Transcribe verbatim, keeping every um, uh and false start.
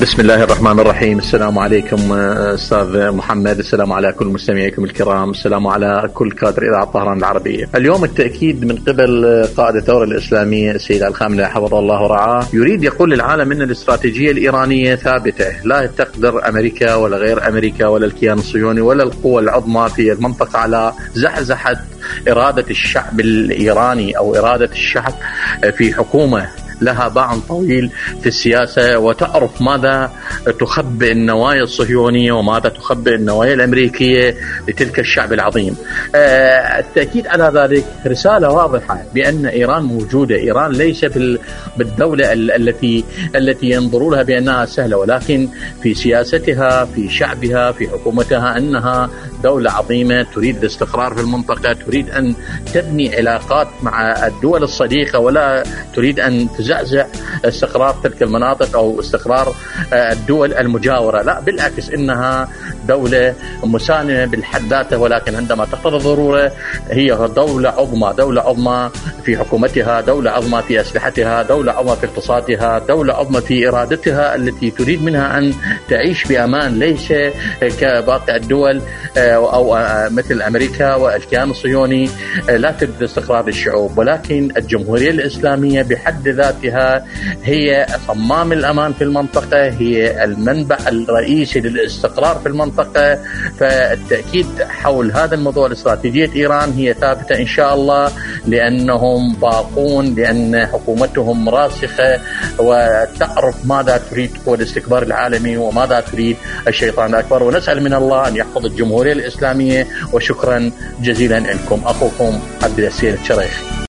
بسم الله الرحمن الرحيم. السلام عليكم أستاذ محمد، السلام على كل مستمعيكم الكرام، السلام على كل كادر إذاعة طهران العربية. اليوم التأكيد من قبل قائد الثورة الإسلامية السيد الخامنئي حفظه الله ورعاه يريد يقول للعالم أن الاستراتيجية الإيرانية ثابتة، لا تقدر أمريكا ولا غير أمريكا ولا الكيان الصهيوني ولا القوى العظمى في المنطقة على زحزحة إرادة الشعب الإيراني أو إرادة الشعب في حكومة لها باع طويل في السياسة وتعرف ماذا تخبئ النوايا الصهيونية وماذا تخبئ النوايا الأمريكية لتلك الشعب العظيم. التأكيد على ذلك رسالة واضحة بأن إيران موجودة. إيران ليس بالدولة التي التي ينظروا لها بأنها سهلة، ولكن في سياستها، في شعبها، في حكومتها أنها دولة عظيمة تريد الاستقرار في المنطقة، تريد أن تبني علاقات مع الدول الصديقة ولا تريد أن تزعزع استقرار تلك المناطق أو استقرار الدول المجاورة. لا، بالعكس، إنها دولة مسالمة بالحد ذاته، ولكن عندما تقتضي الضرورة هي دولة عظمى، دولة عظمى في حكومتها، دولة عظمى في أسلحتها، دولة عظمى في اقتصادها، دولة عظمى في إرادتها التي تريد منها أن تعيش بأمان، ليس كباقي الدول أو مثل أمريكا والكيان الصهيوني لا تريد استقرار الشعوب. ولكن الجمهورية الإسلامية بحد ذاتها هي صمام الأمان في المنطقة، هي المنبع الرئيسي للاستقرار في المنطقة. فالتأكيد حول هذا الموضوع استراتيجية إيران هي ثابتة إن شاء الله، لأنهم باقون، لأن حكومتهم راسخة وتعرف ماذا تريد قوى الاستكبار العالمي وماذا تريد الشيطان الأكبر. ونسأل من الله أن يحفظ الجمهورية الإسلامية. وشكرا جزيلا لكم. أخوكم عبد السيد الشريخ.